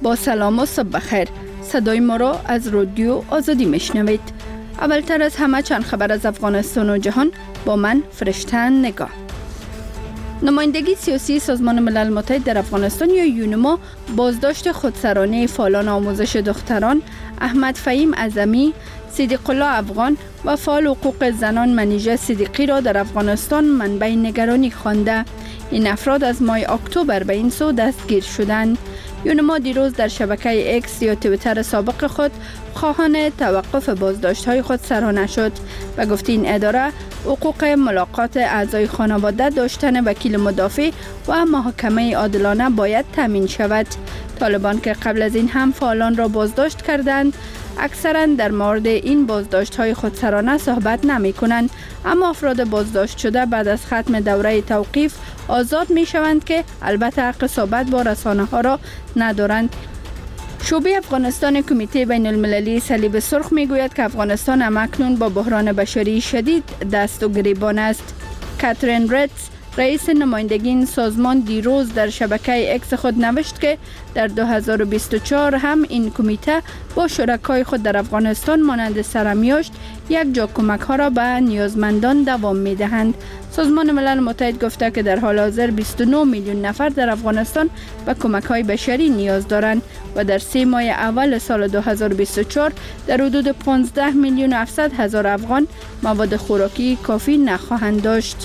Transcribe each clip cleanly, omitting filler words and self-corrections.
با سلام و صبح بخیر. صدای ما را از رادیو آزادی میشنوید. اولتر از همه چند خبر از افغانستان و جهان با من فرشتن نگاه. نمایندگی سیاسی سازمان ملل متحد در افغانستان یا یونما بازداشت خودسرانه فعالان آموزش دختران احمد فهیم اعظمی، صدیق الله افغان و فعال حقوق زنان منیژه صدیقی را در افغانستان منبع نگرانی خوانده. این افراد از ماه اکتبر به این سو دستگیر شدند. یونما دیروز در شبکه اکس یا توییتر سابق خود خواهان توقف بازداشت‌های خود سرانه شد و گفت این اداره حقوق ملاقات اعضای خانواده، داشتن وکیل مدافع و محاکمه عادلانه باید تامین شود. طالبان که قبل از این هم فعالان را بازداشت کردند، اکثرا در مورد این بازداشت‌های خودسرانه صحبت نمی‌کنند، اما افراد بازداشت شده بعد از ختم دوره توقیف آزاد می‌شوند که البته حق صحبت با رسانه‌ها را ندارند. شعبه افغانستان کمیته بین المللی صلیب سرخ میگوید که افغانستان همکنون با بحران بشری شدید دست و گریبان است. کاترین ریتز، رئیس نمایندگی این سازمان، دیروز در شبکه اکس خود نوشت که در 2024 هم این کمیته با شرکای خود در افغانستان مانند سرمیاشت یک جا کمک ها را به نیازمندان دوام می دهند. سازمان ملل متحد گفته که در حال حاضر 29 میلیون نفر در افغانستان به کمک های بشری نیاز دارند و در 3 ماه اول سال 2024 در حدود 15 میلیون و 700 هزار افغان مواد خوراکی کافی نخواهند داشت.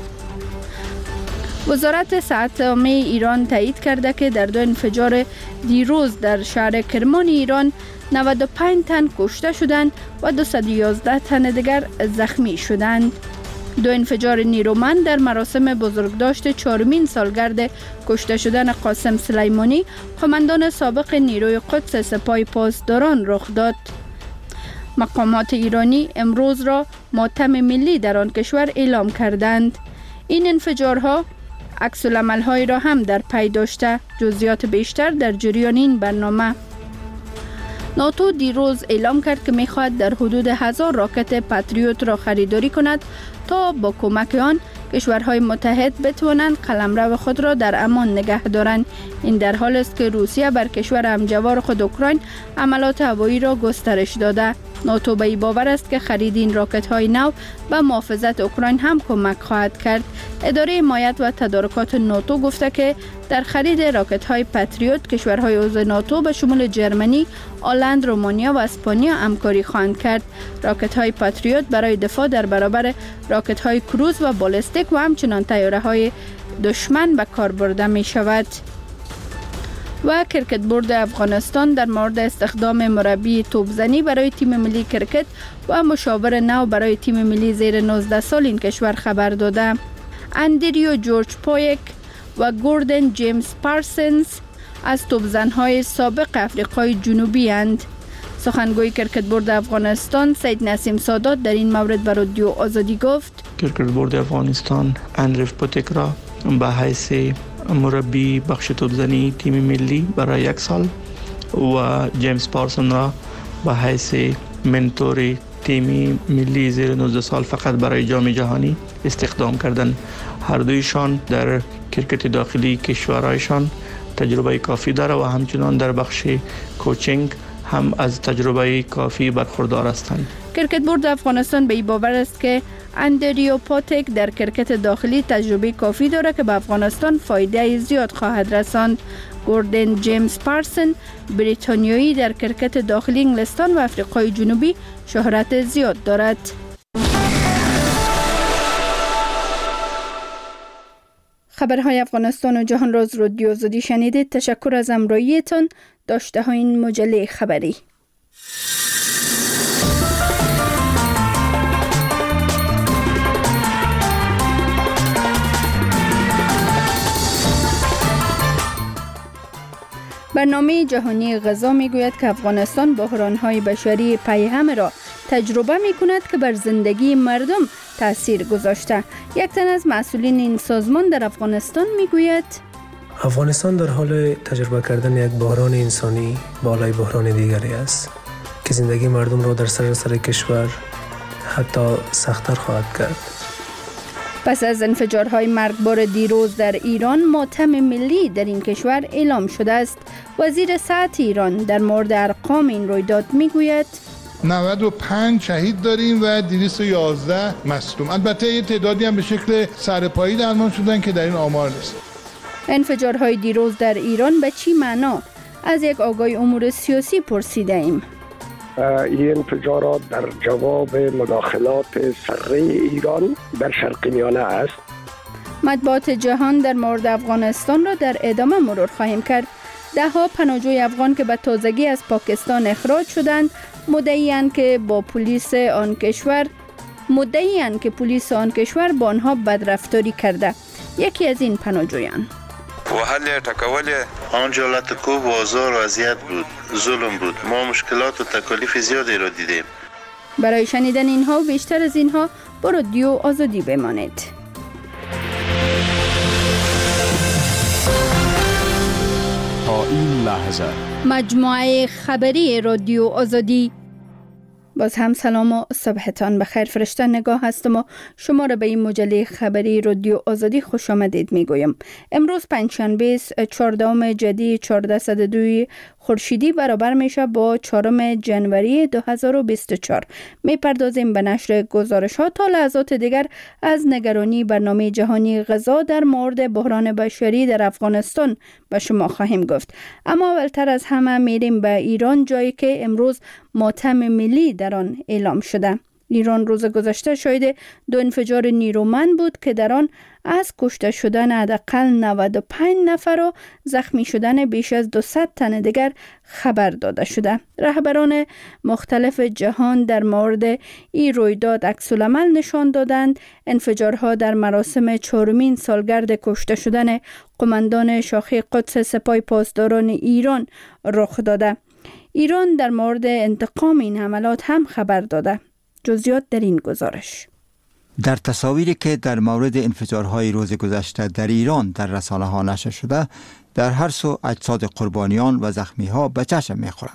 وزارت صحت عامه ایران تایید کرده که در 2 انفجار دیروز در شهر کرمان ایران 95 تن کشته شدند و 211 تن دیگر زخمی شدند. 2 انفجار نیرومند در مراسم بزرگداشت 4مین سالگرد کشته شدن قاسم سلیمانی، قماندان سابق نیروی قدس سپاه پاسداران رخ داد. مقامات ایرانی امروز را ماتم ملی در آن کشور اعلام کردند. این انفجارها عکس‌العمل‌هایی را هم در پی داشته. جزئیات بیشتر در جریان این برنامه. ناتو دیروز اعلام کرد که می‌خواهد در حدود 1000 راکت پاتریوت را خریداری کند تا با کمک آن کشورهای متحد بتوانند قلمرو خود را در امان نگه دارند. این در حالی است که روسیه بر کشور همجوار خود اوکراین حملات هوایی را گسترش داده. ناتو به این باور است که خرید این راکت‌های نو به محافظت اوکراین هم کمک خواهد کرد. اداره حمایت و تدارکات ناتو گفته که در خرید راکت‌های پاتریوت کشورهای عضو ناتو به شمول جرمنی، هلند، رومانیا و اسپانیا همکاری خواهند کرد. راکت‌های پاتریوت برای دفاع در برابر راکت‌های کروز و بالستیک و همچنان طیاره‌های دشمن به کار برده می‌شود. و کرکت بورد افغانستان در مورد استخدام مربی توپزنی برای تیم ملی کرکت و مشاور نو برای تیم ملی زیر 19 سال این کشور خبر داده. اندریو جورج پایک و گوردن جیمز پارسنز از توپزن‌های سابق افریقای جنوبی اند. سخنگوی کرکت بورد افغانستان سید نسیم سادات در این مورد به رادیو آزادی گفت: کرکت بورد افغانستان اندریو پاتک را به حیث مربی بخش توپزنی تیم ملی برای 1 سال و جیمز پارسن را به حیث منتور تیم ملی زیر 19 سال فقط برای جام جهانی استخدام کردند. هر دویشان در کرکت داخلی کشورهایشان تجربه کافی داره و همچنان در بخش کوچینگ هم از تجربه کافی برخوردار هستند. کرکت بورد افغانستان به این باور است که اندریو پاتک در کرکت داخلی تجربه کافی دارد که به افغانستان فایده زیاد خواهد رساند. گوردن جیمز پارسن بریتانیایی در کرکت داخلی انگلستان و افریقای جنوبی شهرت زیاد دارد. خبرهای افغانستان و جهان را از رادیو آزادی شنیدید. تشکر از همراهیتان. داشته های این مجله خبری. برنامه جهانی غذا میگوید که افغانستان بحران‌های بشری پیهم را تجربه می‌کند که بر زندگی مردم تأثیر گذاشته. یک تن از مسئولین این سازمان در افغانستان میگوید: افغانستان در حال تجربه کردن یک بحران انسانی بالای بحران دیگری است که زندگی مردم را در سراسر کشور حتی سخت‌تر خواهد کرد. پس از انفجارهای مرگبار دیروز در ایران، ماتم ملی در این کشور اعلام شده است. وزیر صحت ایران در مورد ارقام این رویداد میگوید 95 شهید داریم و 211 مصدوم. البته یه تعدادی هم به شکل سرپایی درمان شدن که در این آمار نیست. انفجارهای دیروز در ایران به چی معنا؟ از یک آگاه امور سیاسی پرسیده ایم. این انفجارات در جواب مداخلات سره ایران در شرق میانه است. مطبوعات جهان در مورد افغانستان را در ادامه مرور خواهیم کرد. ده‌ها پناهجوی افغان که به تازگی از پاکستان اخراج شدند مدعی‌اند که پلیس آن کشور با آنها بدرفتاری کرده. یکی از این پناهجویان: وحل ټکول آنجا لطکو بازار و اذیت بود، ظلم بود. ما مشکلات و تکالیف زیادی را دیدیم. برای شنیدن اینها و بیشتر از اینها با رادیو آزادی بمانید. تا این لحظه مجموعه خبری رادیو آزادی. باز هم سلام و صبحتان بخیر. فرشته نگاه هستم و شما را به این مجله خبری رادیو آزادی خوش آمدید میگویم. امروز پنجشنبه 14 جدی 1402 خورشیدی برابر میشه با 4 جنوری 2024. میپردازیم به نشر گزارش ها. تا لحظات دیگر از نگرانی برنامه جهانی غذا در مورد بحران بشری در افغانستان به شما خواهیم گفت. اما اولتر از همه میریم به ایران، جایی که امروز ماتم ملی در آن اعلام شده. ایران روز گذشته شاهد 2 انفجار نیرومند بود که در آن از کشته شدن حداقل 95 نفر و زخمی شدن بیش از 200 تن دیگر خبر داده شده. رهبران مختلف جهان در مورد این رویداد عکس‌العمل نشان دادند. انفجارها در مراسم 4مین سالگرد کشته شدن قماندان شاخه قدس سپاه پاسداران ایران رخ داده. ایران در مورد انتقام این حملات هم خبر داده. جزئیات در این گزارش. در تصاویری که در مورد انفجارهای روز گذشته در ایران در رسانه‌ها نشر شده، در هر سو اجساد قربانیان و زخمی‌ها به چشم می‌خورند.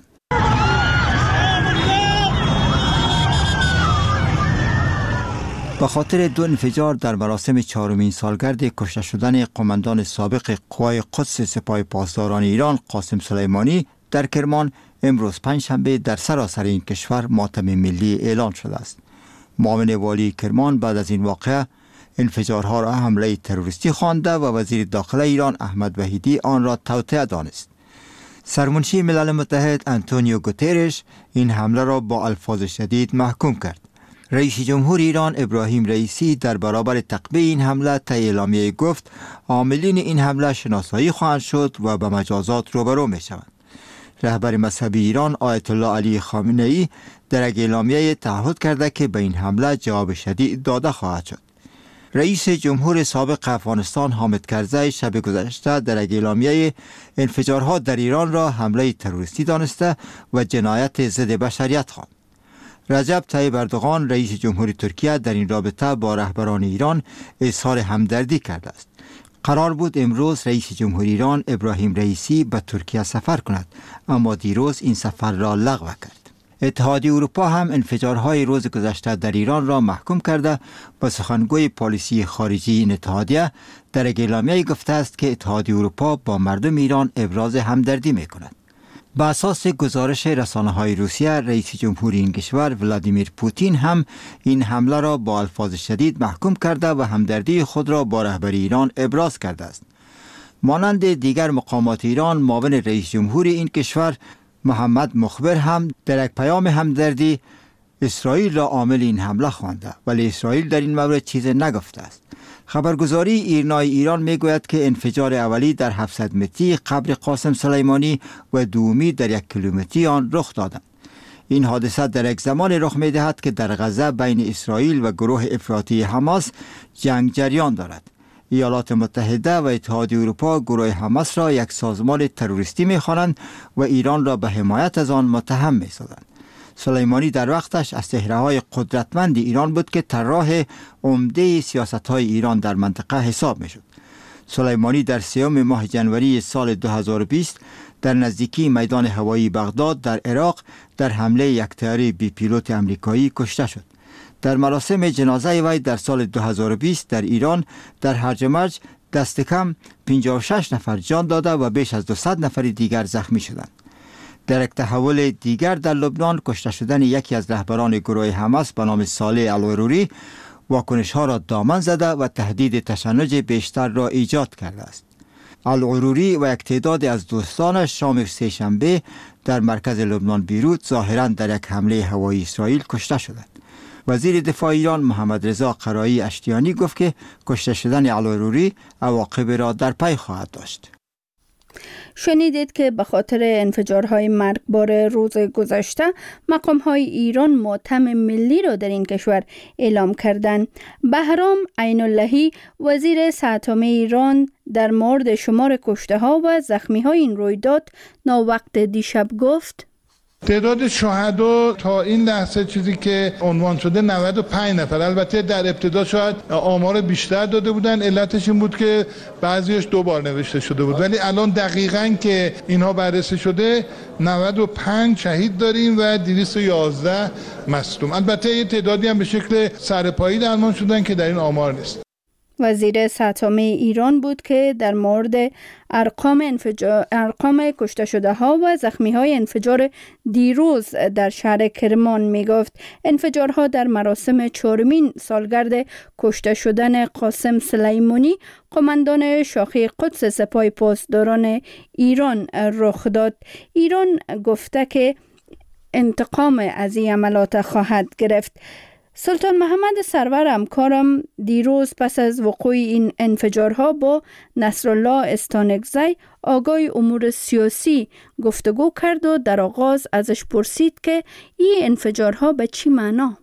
به خاطر 2 انفجار در مراسم 4مین سالگرد کشته شدن قماندان سابق قوای قدس سپاه پاسداران ایران قاسم سلیمانی در کرمان، امروز پنجشنبه در سراسر این کشور ماتم ملی اعلان شده است. معاون والی کرمان بعد از این واقعه انفجارها را حمله تروریستی خوانده و وزیر داخله ایران احمد وحیدی آن را توطئه دانست. سرمنشی ملل متحد انتونیو گوترش این حمله را با الفاظ شدید محکوم کرد. رئیس جمهور ایران ابراهیم رئیسی در برابر تقبیح این حمله طی اعلامیه گفت عاملین این حمله شناسایی خواهند شد و به مجازات روبرو می شوند. رهبر مذهبی ایران آیت الله علی خامنه ای در یک اعلامیه تعهد کرده که به این حمله جواب شدید داده خواهد شد. رئیس جمهور سابق افغانستان حامد کرزی شب گذشته در یک اعلامیه انفجارها در ایران را حمله تروریستی دانسته و جنایت ضد بشریت خواند. رجب طیب اردوغان رئیس جمهور ترکیه در این رابطه با رهبران ایران اظهار همدردی کرده است. قرار بود امروز رئیس جمهور ایران ابراهیم رئیسی به ترکیه سفر کند، اما دیروز این سفر را لغو کرد. اتحادیه اروپا هم انفجارهای روز گذشته در ایران را محکوم کرده و سخنگوی پالیسی خارجی این اتحادیه در یک اعلامیه گفته است که اتحادیه اروپا با مردم ایران ابراز همدردی می کند. به اساس گزارش رسانه‌های روسیه، رئیس جمهور این کشور ولادیمیر پوتین هم این حمله را با الفاظ شدید محکوم کرده و همدردی خود را با رهبری ایران ابراز کرده است. مانند دیگر مقامات ایران، معاون رئیس جمهور این کشور محمد مخبر هم در یک پیام همدردی اسرائیل را عامل این حمله خوانده، ولی اسرائیل در این مورد چیزی نگفته است. خبرگزاری ایرنای ایران میگوید که انفجار اولی در 700 متری قبر قاسم سلیمانی و دومی در 1 کیلومتری آن رخ دادند. این حادثه در یک زمان رخ می‌دهد که در غزه بین اسرائیل و گروه افراطی حماس جنگ جریان دارد. ایالات متحده و اتحادیه اروپا گروه حماس را یک سازمان تروریستی می‌خوانند و ایران را به حمایت از آن متهم می‌سازند. سلیمانی در وقتش از چهره‌های قدرتمند ایران بود که طراح عمده سیاست‌های ایران در منطقه حساب می‌شد. سلیمانی در 3 ماه جنوری سال 2020 در نزدیکی میدان هوایی بغداد در عراق در حمله یک طیاره بی پیلوت آمریکایی کشته شد. در مراسم جنازه وی در سال 2020 در ایران در هرج و مرج دست کم 56 نفر جان داده و بیش از 200 نفر دیگر زخمی شدند. در یک تحول دیگر در لبنان کشته شدن یکی از رهبران گروه حماس به نام صالح العروری واکنش‌ها را دامن زده و تهدید تشنج بیشتر را ایجاد کرده است. العروری و یک تعداد از دوستانش شام سه‌شنبه در مرکز لبنان بیروت ظاهراً در یک حمله هوایی اسرائیل کشته شدند. وزیر دفاع ایران محمد رضا قرایی اشتیانی گفت که کشته شدن العروری عواقب را در پی خواهد داشت. شنیدید که به خاطر انفجارهای مرگبار روز گذشته مقام‌های ایران ماتم ملی را در این کشور اعلام کردند. بهرام عین اللهی وزیر صحت عامه ایران در مورد شمار کشته‌ها و زخمی‌های این رویداد ناوقت دیشب گفت: تعداد شهدا تا این لحظه چیزی که عنوان شده 95 نفر. البته در ابتدا شاید آمار بیشتر داده بودن، علتش این بود که بعضیش 2 بار نوشته شده بود، ولی الان دقیقاً که اینها بررسی شده 95 شهید داریم و 211 مصدوم. البته یه تعدادی هم به شکل سرپایی درمان شدن که در این آمار نیست. وزیر صحت عامه ایران بود که در مورد ارقام کشته شده ها و زخمی های انفجار دیروز در شهر کرمان می گفت. انفجارها در مراسم 4مین سالگرد کشته شدن قاسم سلیمانی قماندان شاخه قدس سپاه پاسداران ایران رخ داد. ایران گفته که انتقام از این عملات خواهد گرفت. سلطان محمد سرور همکارم دیروز پس از وقوع این انفجارها با نصرالله استانکزی آگای امور سیاسی گفتگو کرد و در آغاز ازش پرسید که این انفجارها به چی معنا؟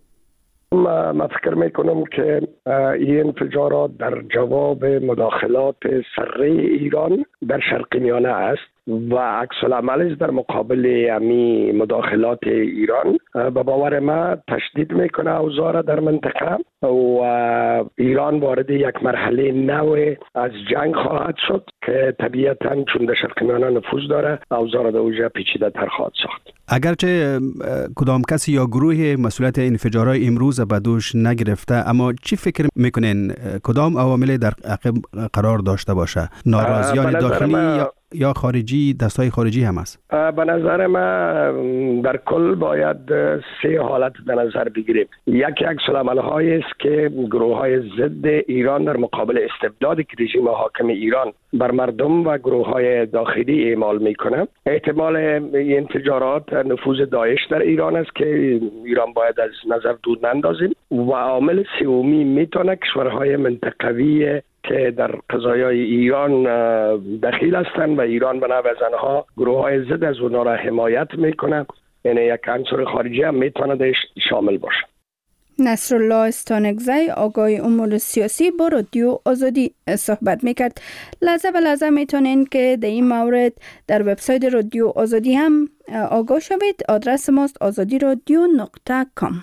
من فکر میکنم که این انفجارات در جواب مداخلات سره ایران در شرق میانه است و عکس العمل در مقابل امی مداخلات ایران به باور ما تشدید میکنه اوضاع در منطقه و ایران وارد یک مرحله نو از جنگ خواهد شد که طبیعتاً چون در شرق میانه نفوذ داره اوضاع در اوجه پیچیده تر خواهد ساخت. اگرچه کدام کسی یا گروه مسئولیت انفجارهای امروز به دوش نگرفته، اما چی فکر میکنین کدام عوامل در عقب قرار داشته باشه؟ ناراضیان داخلی یا خارجی، دستای خارجی هم است؟ به نظر من در کل باید 3 حالت در نظر بگیریم. یکی عکس‌العمل‌هایی است که گروه‌های ضد ایران در مقابل استبدادی که رژیم حاکم ایران بر مردم و گروه‌های داخلی اعمال میکنه. احتمال این انفجارات نفوذ داعش در ایران است که ایران باید از نظر دور نندازیم و عامل سومی میتونه کشورهای منطقوی که در قضایای ایران دخیل هستند و ایران به نوع از آنها گروه‌های ضد از اونها را حمایت میکنه. یعنی یک عنصر خارجی هم میتونه درش شامل باشه. نصرالله استانکزی آگاه امور سیاسی با رادیو آزادی صحبت میکرد. لحظه به لحظه میتونین که در این مورد در وبسایت رادیو آزادی هم آگاه شوید. آدرس ماست azadiradio.com.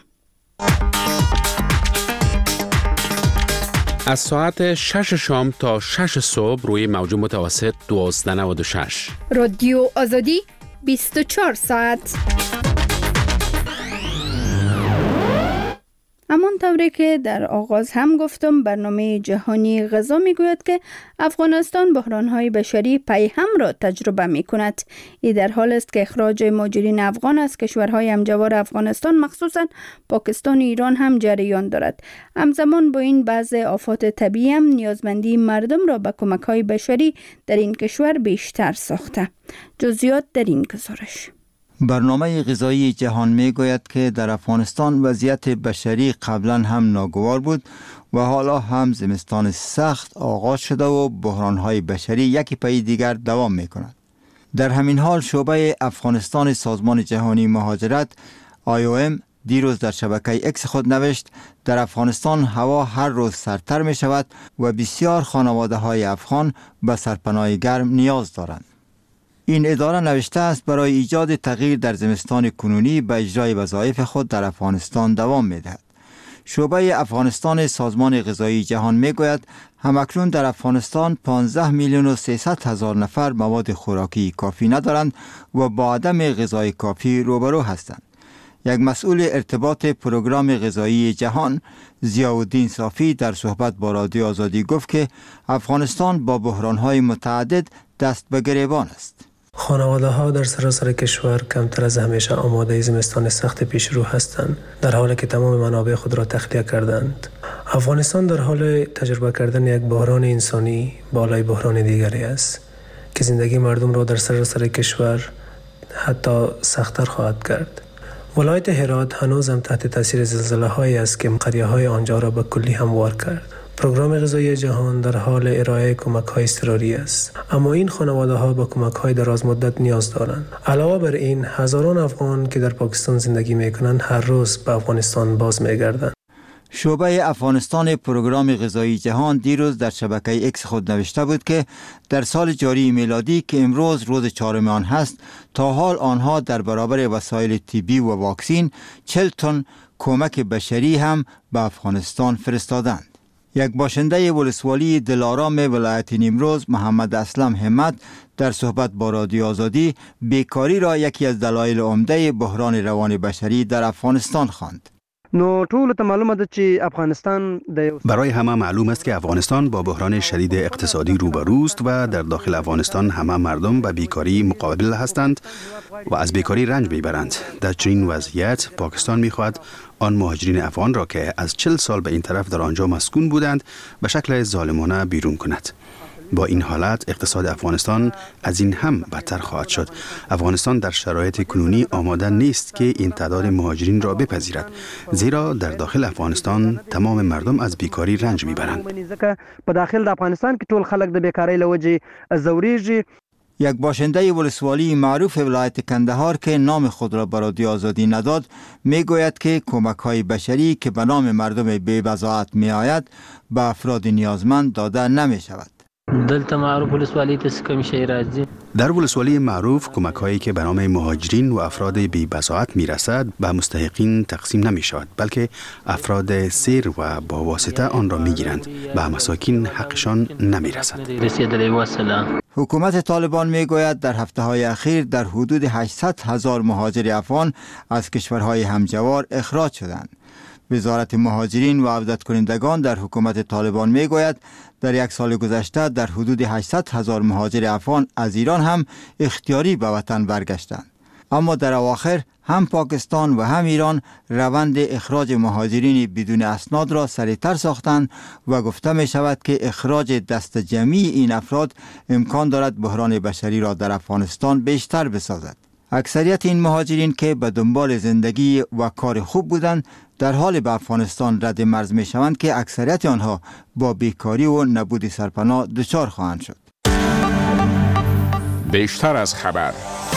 از ساعت 6 شام تا 6 صبح روی موج متوسط 1296 رادیو آزادی 24 ساعت. همان طوری که در آغاز هم گفتم، برنامه جهانی غذا میگوید که افغانستان بحران‌های بشری پیهم را تجربه می‌کند. این در حال است که اخراج مهاجرین افغان از کشورهای همجوار افغانستان مخصوصاً پاکستان و ایران هم جریان دارد. همزمان با این بعض آفات طبیعی هم نیازمندی مردم را به کمک‌های بشری در این کشور بیشتر ساخته. جزئیات در این گزارش. برنامه غذایی جهان می گوید که در افغانستان وضعیت بشری قبلا هم ناگوار بود و حالا هم زمستان سخت آغاز شده و بحران‌های بشری یکی پی دیگر دوام می کند. در همین حال شعبه افغانستان سازمان جهانی مهاجرت IOM دیروز در شبکه اکس خود نوشت در افغانستان هوا هر روز سردتر می شود و بسیار خانواده های افغان به سرپناه گرم نیاز دارند. این اداره نوشته است برای ایجاد تغییر در زمستان کنونی به اجرای وظایف خود در افغانستان دوام می‌دهد. شعبه افغانستان سازمان غذایی جهان میگوید همکنون در افغانستان 15,300,000 نفر مواد خوراکی کافی ندارند و با عدم غذای کافی روبرو هستند. یک مسئول ارتباط پروگرام غذایی جهان ضیاءالدین صافی در صحبت با رادیو آزادی گفت که افغانستان با بحران‌های متعدد دست به گریبان است. خانواده ها در سراسر کشور کمتر از همیشه آماده زمستان سخت پیش رو هستند، در حالی که تمام منابع خود را تخلیه کردند. افغانستان در حال تجربه کردن یک بحران انسانی بالای بحران دیگری است که زندگی مردم را در سراسر کشور حتی سخت‌تر خواهد کرد. ولایت هرات هنوز هم تحت تاثیر زلزله هایی است که قریه های آنجا را به کلی هموار کرد. پروگرام غذایی جهان در حال ارائه کمک های اضطراری است، اما این خانواده ها به کمک های دراز مدت نیاز دارند. علاوه بر این، هزاران افغان که در پاکستان زندگی میکنند هر روز به افغانستان باز میگردند. شعبه افغانستان پروگرام غذایی جهان دیروز در شبکه اکس خود نوشته بود که در سال جاری میلادی که امروز روز 4 آن هست، تا حال آنها در برابر وسایل طبی و واکسین 40 تن کمک بشری هم به افغانستان فرستادند. یک باشنده ولسوالی دلارام ولایت نیمروز محمد اسلم همت در صحبت با رادیو آزادی بیکاری را یکی از دلایل عمده بحران روان بشری در افغانستان خواند. نو ټول ته معلومه ده چې افغانستان برای همه معلوم است که افغانستان با بحران شدید اقتصادی روبروست و در داخل افغانستان همه مردم به بیکاری مقابل هستند و از بیکاری رنج میبرند. در چنین وضعیت پاکستان میخواهد آن مهاجرین افغان را که از 40 سال به این طرف در آنجا مسکون بودند به شکل ظالمانه بیرون کند. با این حالت اقتصاد افغانستان از این هم بدتر خواهد شد. افغانستان در شرایط کنونی آماده نیست که این تعداد مهاجرین را بپذیرد، زیرا در داخل افغانستان تمام مردم از بیکاری رنج میبرند. په داخل د افغانستان کې ټول خلک د بیکاری له وجې ځورېږي. یک باشنده ولسوالی معروف ولایت کندهار که نام خود را به رادیو آزادی نداد میگوید که کمک های بشری که به نام مردم بی بضاعت می آید به افراد نیازمند داده نمی شود. در ولسوالی معروف کمک هایی که به نام مهاجرین و افراد بی بضاعت می رسد به مستحقین تقسیم نمی شود، بلکه افراد سیر و با واسطه آن را می گیرند، به مساکین حقشان نمی رسد. حکومت طالبان می گوید در هفته های اخیر در حدود 800,000 مهاجر افغان از کشورهای همجوار اخراج شدند. وزارت مهاجرین و عودت کنندگان در حکومت طالبان می گوید در یک سال گذشته در حدود 800,000 مهاجر افغان از ایران هم اختیاری به وطن برگشتند. اما در اواخر هم پاکستان و هم ایران روند اخراج مهاجرین بدون اسناد را سریعتر ساختند و گفته می شود که اخراج دست جمعی این افراد امکان دارد بحران بشری را در افغانستان بیشتر بسازد. اکثریت این مهاجرین که به دنبال زندگی و کار خوب بودند در حال به افغانستان رد مرز می شوند که اکثریت آنها با بیکاری و نبود سرپناه دچار خواهند شد. بیشتر از خبر.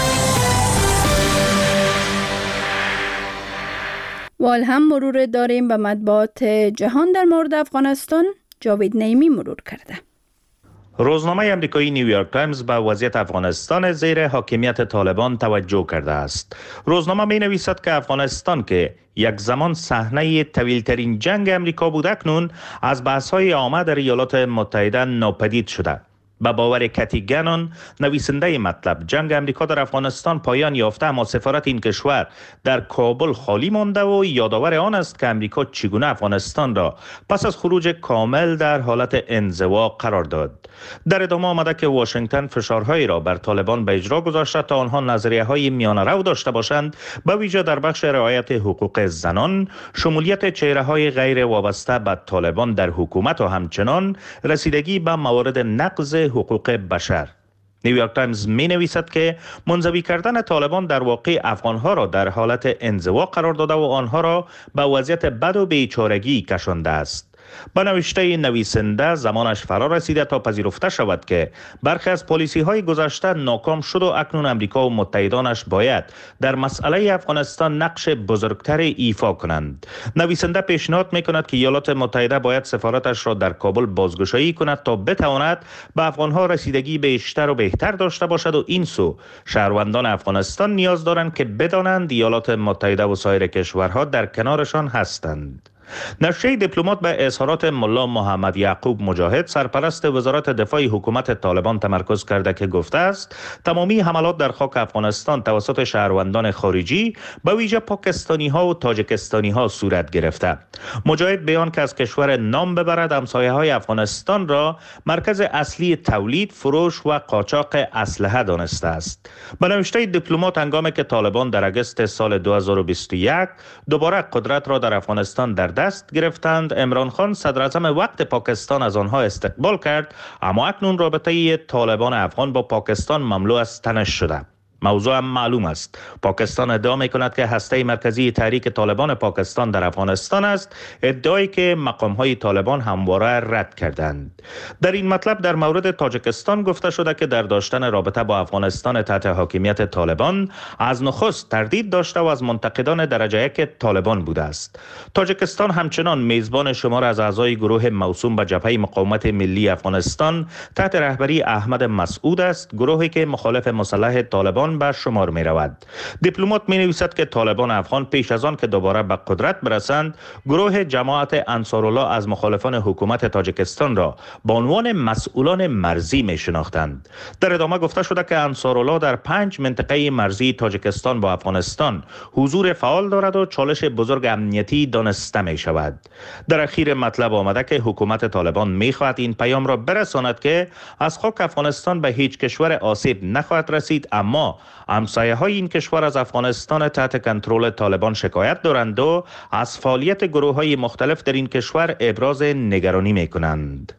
وال هم مرور داریم به مطبوعات جهان در مورد افغانستان. جاوید نعیمی مرور کرده. روزنامه امریکایی نیویورک تایمز به وضعیت افغانستان زیر حاکمیت طالبان توجه کرده است. روزنامه می نویسد که افغانستان که یک زمان صحنه طویل‌ترین جنگ امریکا بود اکنون از بحث‌های عامه در ایالات متحده ناپدید شده. به باور کتی گنون نویسنده مطلب، جنگ امریکا در افغانستان پایان یافته، اما سفارت این کشور در کابل خالی مانده و یادآور آن است که امریکا چگونه افغانستان را پس از خروج کامل در حالت انزوا قرار داد. در ادامه آمده که واشنگتن فشارهایی را بر طالبان به اجرا گذاشته تا آنها نظریه‌های میانه‌رو داشته باشند، به ویژه در بخش رعایت حقوق زنان، شمولیت چهره‌های غیر وابسته به طالبان در حکومت و همچنان رسیدگی به موارد نقض حقوق بشر. نیویورک تایمز می نویسد که منزوی کردن طالبان در واقع افغانها را در حالت انزوا قرار داده و آنها را به وضعیت بد و بیچارگی کشانده است. با نوشته نویسنده زمانش فرا رسیده تا پذیرفته شود که برخی از پالیسی های گذشته ناکام شد و اکنون امریکا و متحدانش باید در مسئله افغانستان نقش بزرگتر ایفا کنند. نویسنده پیشنهاد می کند که ایالات متحده باید سفارتش را در کابل بازگشایی کند تا بتواند به افغانها رسیدگی بیشتر و بهتر داشته باشد و این سو شهروندان افغانستان نیاز دارند که بدانند ایالات متحده و سایر کشورها در کنارشان هستند. نشریه دیپلمات به اظهارات ملا محمد یعقوب مجاهد سرپرست وزارت دفاع حکومت طالبان تمرکز کرده که گفته است تمامی حملات در خاک افغانستان توسط شهروندان خارجی به ویژه پاکستانی ها و تاجیکستانی ها صورت گرفته. مجاهد بیان که از کشور نام ببرد همسایه های افغانستان را مرکز اصلی تولید، فروش و قاچاق اسلحه دانسته است. به نوشته دیپلمات هنگامی که طالبان در اگست سال 2021 دوباره قدرت را در افغانستان در دست گرفتند، عمران خان صدر اعظم وقت پاکستان از آنها استقبال کرد، اما اکنون رابطه طالبان افغان با پاکستان مملو از تنش شده. موضوع هم معلوم است. پاکستان ادعا می کند که هسته مرکزی تحریک طالبان پاکستان در افغانستان است، ادعایی که مقام‌های طالبان همواره رد کردند. در این مطلب در مورد تاجیکستان گفته شده که در داشتن رابطه با افغانستان تحت حاکمیت طالبان از نخست تردید داشته و از منتقدان درجه یک طالبان بوده است. تاجیکستان همچنان میزبان شمار از اعضای گروه موسوم به جبهه مقاومت ملی افغانستان تحت رهبری احمد مسعود است، گروهی که مخالف مسلح طالبان به شمار می رود. دیپلمات می نویسد که طالبان افغان پیش از آن که دوباره به قدرت برسند، گروه جماعت انصارالله از مخالفان حکومت تاجیکستان را به عنوان مسئولان مرزی می شناختند. در ادامه گفته شده که انصارالله در 5 منطقه مرزی تاجیکستان با افغانستان حضور فعال دارد و چالش بزرگ امنیتی دانسته می شود. در اخیر مطلب آمده که حکومت طالبان می خواهد این پیام را برساند که از خاک افغانستان به هیچ کشور آسیب نخواهد رسید، اما همسایه های این کشور از افغانستان تحت کنترل طالبان شکایت دارند و از فعالیت گروه های مختلف در این کشور ابراز نگرانی می کنند.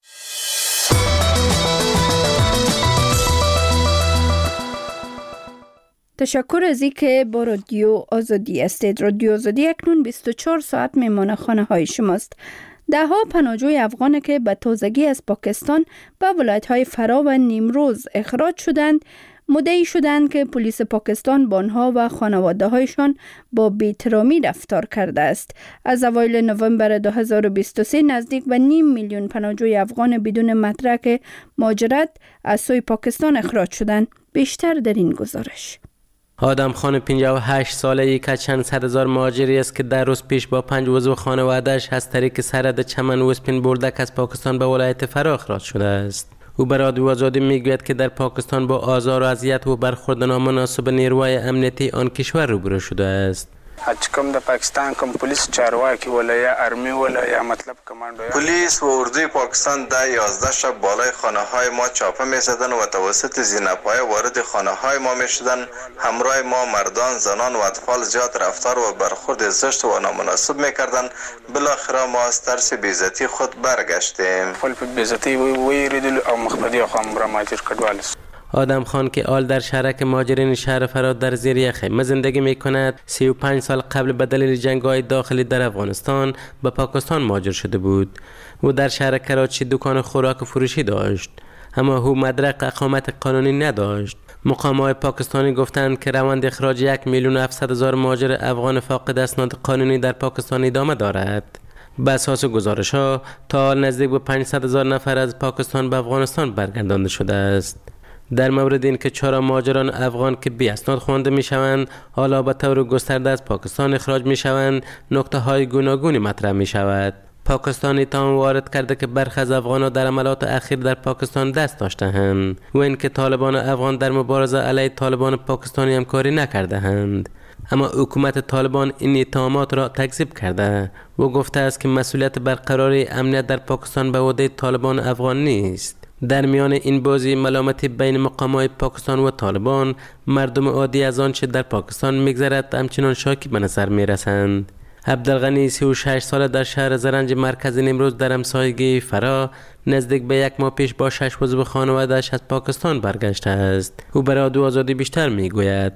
تشکر از اینکه با رادیو آزادی هستید. رادیو آزادی اکنون 24 ساعت میمانه خانه های شماست. ده ها پناهجوی افغان که به تازگی از پاکستان به ولایت های فرا و نیمروز اخراج شدند مدعی شدند که پلیس پاکستان با آنها و خانواده هایشان با بی‌احترامی رفتار کرده است. از اوایل نوامبر 2023 نزدیک به 500,000 پناهجوی افغان بدون مدرک مهاجرت از سوی پاکستان اخراج شدند. بیشتر در این گزارش. آدم خان 58 ساله‌ای که چند صد هزار مهاجری است که در روز پیش با 5 عضو خانواده‌اش از طریق سرحد چمن و اسپین بولدک از پاکستان به ولایت فرا اخراج شده است. او به رادیو آزادی میگوید که در پاکستان با آزار و اذیت و برخورد نامناسب نیروهای امنیتی آن کشور روبرو شده است. کوم د پاکستان کوم پولیس چارواکی ولا یا ارمی ولا یا مطلب کماندو پلیس و اردوی پاکستان در 11 شب بالای خانه های ما چاپه می‌زدند و توسط زینه‌پای وارد خانه های ما می‌شدند. همراه ما مردان، زنان و اطفال زیاد رفتار و برخورد زشت و نامناسب می‌کردند. بالاخره ما از ترس بی‌عزتی خود برگشتیم. خپل بی‌عزتی ویریدل او مخبدی خو را ماجر کډوال. آدم خان که آل در شهرک مهاجرین شهر فرات در زیر یک خیمه زندگی می کند، 35 سال قبل به دلیل جنگ‌های داخلی در افغانستان به پاکستان مهاجر شده بود. او در شهر کراچی دکان خوراک و فروشی داشت، اما او مدرک اقامت قانونی نداشت. مقام‌های پاکستانی گفتند که روند اخراج 1,700,000 مهاجر افغان فاقد اسناد قانونی در پاکستان ادامه دارد. به اساس گزارش‌ها تا نزدیک به 500,000 نفر از پاکستان به افغانستان برگردانده شده است. در مورد این که چرا مهاجران افغان که بی اسناد خوانده می شوند حالا به طور گسترده از پاکستان اخراج می شوند، نکته های گوناگونی مطرح می شود. پاکستان اتهام وارد کرده که برخی از افغانان در عملیات اخیر در پاکستان دست داشته‌اند و اینکه طالبان افغان در مبارزه علیه طالبان پاکستانی همکاری نکرده‌اند. اما حکومت طالبان این اتهامات را تکذیب کرده و گفته است که مسئولیت برقراری امنیت در پاکستان به عهده طالبان افغان نیست. در میان این بازی ملامتی بین مقامات پاکستان و طالبان، مردم عادی از آنچه در پاکستان می‌گذرد همچنان شاکی به نظر می‌رسند. عبدالغنی 36 ساله در شهر زرنج مرکز نیمروز در همسایگی فرا نزدیک به 1 ماه پیش با 6 عضو خانواده‌اش از پاکستان برگشته است. او به رادیو آزادی بیشتر میگوید.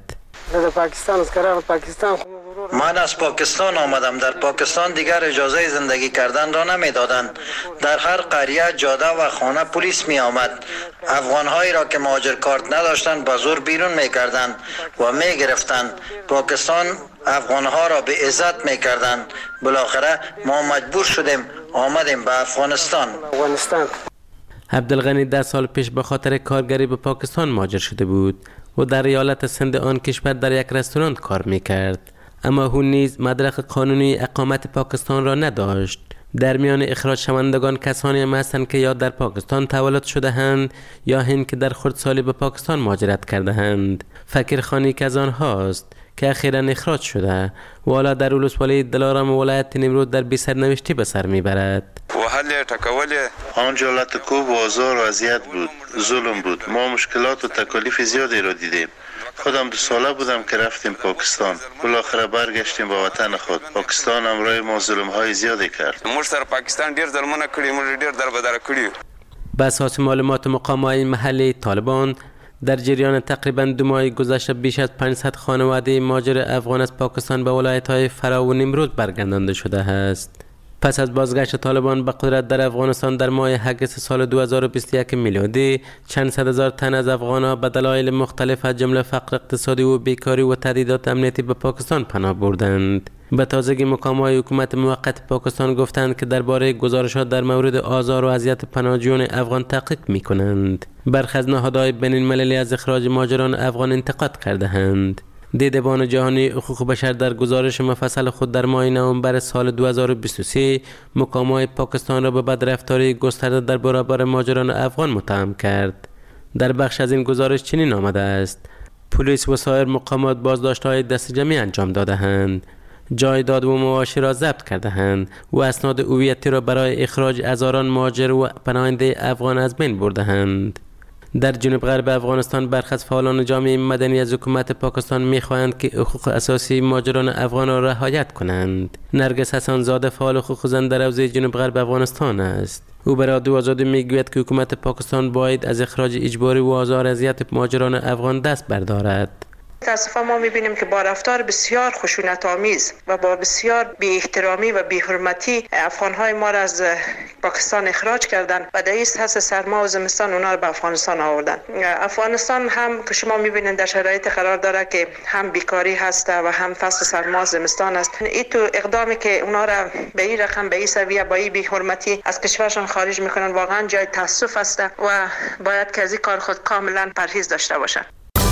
من از پاکستان آمدم. در پاکستان دیگر اجازه زندگی کردن را نمیدادند. در هر قریه، جاده و خانه پلیس می آمد. افغانهایی را که مهاجر کارت نداشتند با زور بیرون می کردند و می گرفتند. پاکستان افغانها را به عزت می کردند. بالاخره ما مجبور شدیم آمدیم به افغانستان. عبدالغنی 10 سال پیش به خاطر کارگری به پاکستان مهاجر شده بود و در ایالت سند آن کشور در یک رستوران کار میکرد. اما او نیز مدرک قانونی اقامت پاکستان را نداشت. در میان اخراج شوندگان کسانی هم هستند که یا در پاکستان تولد شده اند یا هند که در خردسالی به پاکستان مهاجرت کرده اند. فکر خانی که از آنهاست که اخیراً اخراج شده و حالا در ولسوالی دلارام ولایت نیمرود در بی سرنوشتی به سر میبرد. وحل تکولی آنجا لطکوب و آزار و اذیت بود، ظلم بود. ما مشکلات و تکالیف زیادی را دیدیم. خودم 2 ساله بودم که رفتیم پاکستان. بالاخره برگشتیم به وطن خود. پاکستان همراه ما ظلم‌های زیادی کرد. موږ سره پاکستان ډیر ظلمونه کړي، موږ ډیر دربدر کړي. به اساس معلومات مقامات محلی طالبان در جریان تقریباً 2 ماه گذشته بیش از 500 خانواده مهاجر افغان از پاکستان به ولایت‌های فرا و نیمرود برگردانده شده است. پس از بازگشت طالبان به قدرت در افغانستان در ماه اگست سال 2021 میلادی چند صد هزار تن از افغان‌ها به دلایل مختلف از جمله فقر اقتصادی و بیکاری و تهدیدات امنیتی به پاکستان پناه بردند. به تازگی مقامات حکومت موقت پاکستان گفتند که درباره گزارشات در مورد آزار و اذیت پناهجویان افغان تحقیق می‌کنند. برخی از نهادهای بین‌المللی از اخراج مهاجران افغان انتقاد کرده‌اند. دیدبان جهانی حقوق بشر در گزارش مفصل خود در ماه نوامبر سال 2023 مقامات پاکستان را به بدرفتاری گسترده در برابر مهاجران افغان متهم کرد. در بخش از این گزارش چنین آمده است: پلیس و سایر مقامات بازداشت‌های دست جمعی انجام داده‌اند، جایداد و مواشی را ضبط کرده‌اند و اسناد هویتی را برای اخراج هزاران مهاجر و پناهنده افغان از بین برده‌اند. در جنوب غرب افغانستان برخی از فعالان جامعه مدنی از حکومت پاکستان می‌خواهند که حقوق اساسی مهاجران افغان را رعایت کنند. نرگس حسن زاده فعال حقوق زن در حوزه جنوب غرب افغانستان است. او به رادیو آزادی میگوید که حکومت پاکستان باید از اخراج اجباری و آزار اذیت مهاجران افغان دست بردارد. متاسفانه ما میبینیم که با رفتار بسیار خشونت آمیز و با بسیار بی احترامی و بی حرمتی افغانهای ما را از پاکستان اخراج کردن و در این فصل سرما و زمستان اونا را به افغانستان آوردن. افغانستان هم که شما میبینید در شرایط قرار داره که هم بیکاری هست و هم فصل سرما و زمستان است. این تو اقدامی که اونا را به این رقم، به این سویه، با این بی حرمتی از کشورشان خارج میکنن واقعا جای تاسف است و باید که از این کار خود کاملا پرهیز داشته باشند.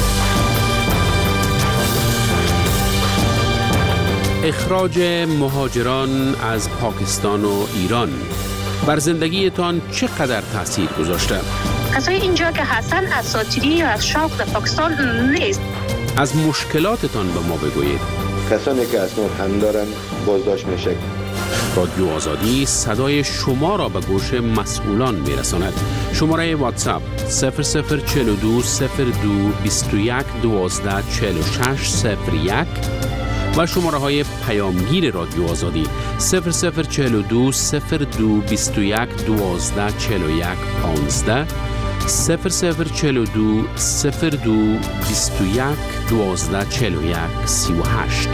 اخراج مهاجران از پاکستان و ایران بر زندگیتان چقدر تاثیر گذاشته؟ کسای اینجا که هستن اساطیری یا از شوق در پاکستان نیست. از مشکلاتتان به ما بگویید. کسانی که اسناد هم دارن بازداشت میشه. رادیو آزادی صدای شما را به گوش مسئولان میرساند. شماره واتساپ 0042 02 21 12 46 01 و شماره های پیامگیر رادیو آزادی 0042 02 21 12 41 15 0042 02 21 12 41 38.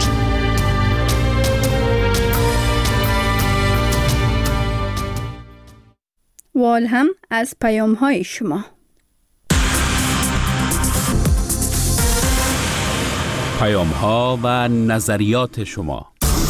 وال هم از پیام های شما. پیام ها و نظریات شما.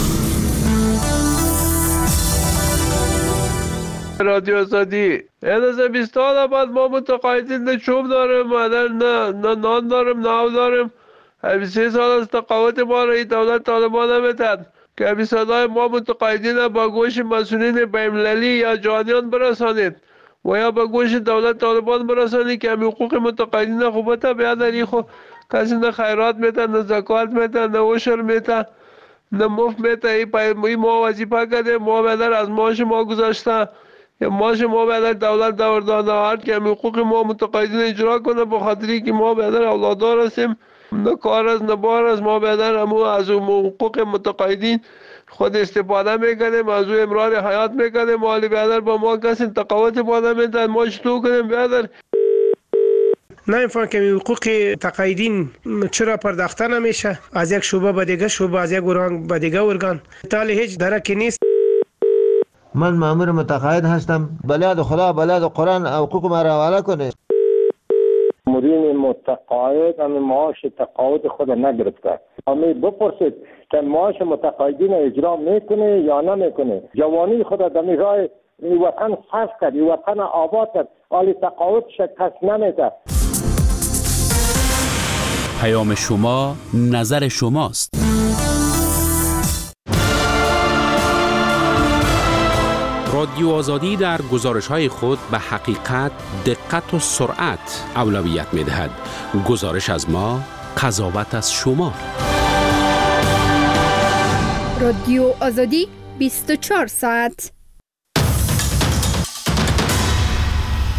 رادیو آزادی از 20 سال بعد ما متقاعدین نه چوب داریم، نه نان داریم، نه آب داریم. 23 سال از تقاعد ما را دولت طالبان نمیتد که به صدای ما متقاعدین با گوش مسئولین بین‌المللی یا جهانیان برسانید و یا با گوش دولت طالبان برسانید که حقوق متقاعدین خوبتا بیادری خو کسی نه خیرات میتن، نه زکات میتن، نه عشر میتن، نه مفت میتن. این ما وظیفه کرده، ما بدر از معاش ما گذاشته یا معاش ما بدر دولت دوردانه هر که حقوق ما متقاعدین اجرا کنه، به خاطری که ما بدر اولادار هستیم، نه کار از نه بار از ما بدر همو از حقوق متقاعدین خود استفاده میکنیم، از او امرار حیات میکنیم. مالی بدر با ما کسی تقاوت باده میتن، ما چطور کنیم بدر؟ نمی‌فهمم که حقوق تقاعدین چرا پرداخته نمیشه از یک شعبه به دیگه شعبه، از یک ارگان به دیگه ارگان، تالی هیچ درکی نیست. من مأمور متقاعد هستم، بلاد خدا بلاد قرآن حقوق ما را حواله کنه. مدیر متقاعد هم معاش تقاعد خود نگرفته. اما بپرسید که معاش متقاعدین اجرا میکنه یا نمیکنه. جوانی خود در راه وطن صرف کرد، وطن آباد کرد، حالی تقاعدش کس نمیده. پیام شما نظر شماست. رادیو آزادی در گزارش‌های خود به حقیقت، دقت و سرعت اولویت می‌دهد. گزارش از ما، قضاوت از شما. رادیو آزادی 24 ساعت.